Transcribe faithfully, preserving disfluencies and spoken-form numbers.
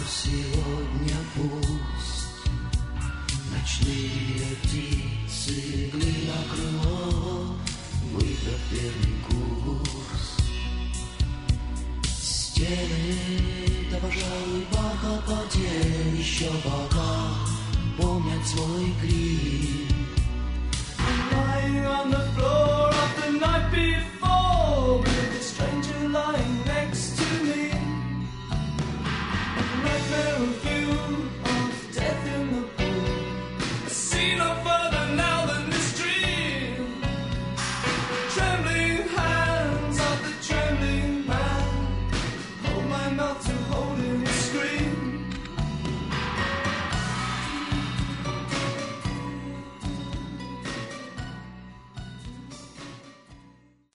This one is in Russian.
сегодня пусть ночные птицы гли на крыло, выбрав первый курс. Стены, да, пожалуй, бархат потел еще пока помнят свой грим. Lying on the floor of the night before, with a stranger lying next to me. A nightmare of you, of death in the pool, a scene of